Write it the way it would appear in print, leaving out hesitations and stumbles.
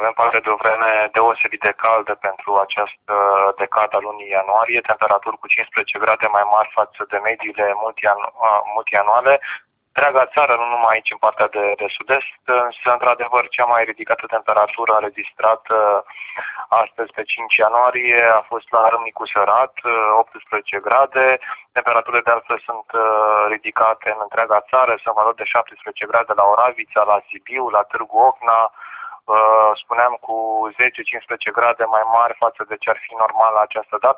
Avem parte de o vreme deosebit de caldă pentru această decadă a lunii ianuarie, temperaturi cu 15 grade mai mari față de mediile multianuale. Întreaga țară, nu numai aici în partea de sud-est, însă într-adevăr cea mai ridicată temperatură înregistrată astăzi pe 5 ianuarie a fost la Râmnicu Sărat, 18 grade. Temperaturile de altfel sunt ridicate în întreaga țară, sunt valori de 17 grade la Oravița, la Sibiu, la Târgu Ocna, spuneam cu 10-15 grade mai mari față de ce ar fi normal la această dată.